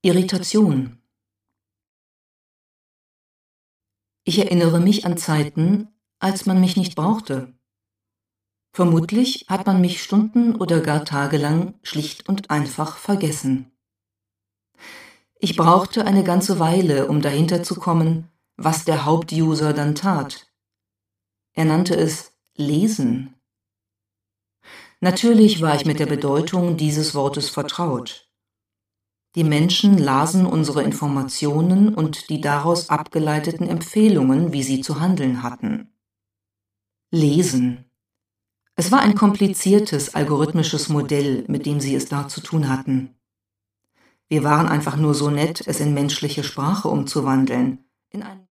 Irritation. Ich erinnere mich an Zeiten, als man mich nicht brauchte. Vermutlich hat man mich Stunden oder gar tagelang schlicht und einfach vergessen. Ich brauchte eine ganze Weile, um dahinter zu kommen, was der Hauptuser dann tat. Er nannte es Lesen. Natürlich war ich mit der Bedeutung dieses Wortes vertraut. Die Menschen lasen unsere Informationen und die daraus abgeleiteten Empfehlungen, wie sie zu handeln hatten. Lesen. Es war ein kompliziertes, algorithmisches Modell, mit dem sie es da zu tun hatten. Wir waren einfach nur so nett, es in menschliche Sprache umzuwandeln, in ein